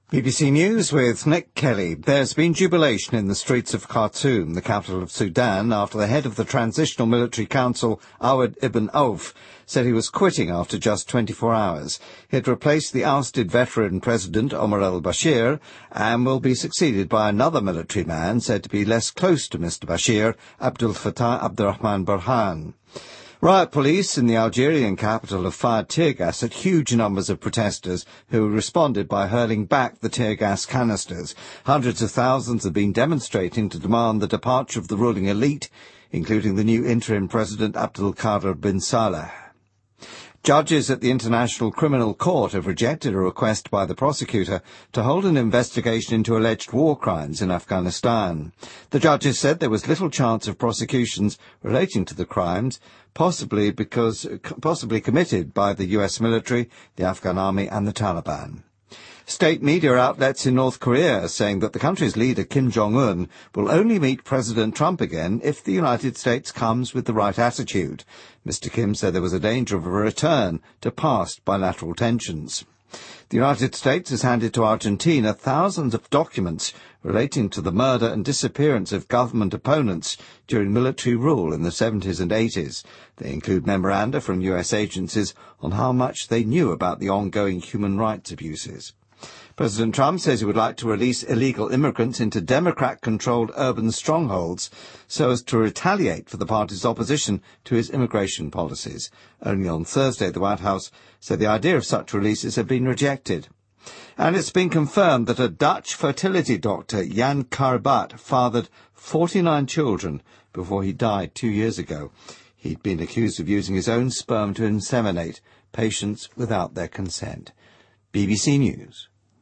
BBC News with Nick Kelly. There's been jubilation in the streets of Khartoum, the capital of Sudan, after the head of the Transitional Military Council, Awad Ibn Auf, said he was quitting after just 24 hours. He had replaced the ousted veteran President Omar al-Bashir and will be succeeded by another military man said to be less close to Mr. Bashir, Abdel Fattah Abdurrahman Burhan. Riot police in the Algerian capital have fired tear gas at huge numbers of protesters who responded by hurling back the tear gas canisters. Hundreds of thousands have been demonstrating to demand the departure of the ruling elite, including the new interim president Abdel Kader bin Saleh. Judges at the International Criminal Court have rejected a request by the prosecutor to hold an investigation into alleged war crimes in Afghanistan. The judges said there was little chance of prosecutions relating to the crimes, possibly committed by the US military, the Afghan army and the Taliban. State media outlets in North Korea are saying that the country's leader, Kim Jong-un, will only meet President Trump again if the United States comes with the right attitude. Mr. Kim said there was a danger of a return to past bilateral tensions. The United States has handed to Argentina thousands of documents relating to the murder and disappearance of government opponents during military rule in the 70s and 80s. They include memoranda from US agencies on how much they knew about the ongoing human rights abuses. President Trump says he would like to release illegal immigrants into Democrat-controlled urban strongholds so as to retaliate for the party's opposition to his immigration policies. Only on Thursday, the White House said the idea of such releases had been rejected. And it's been confirmed that a Dutch fertility doctor, Jan Karbat, fathered 49 children before he died 2 years ago. He'd been accused of using his own sperm to inseminate patients without their consent. BBC News.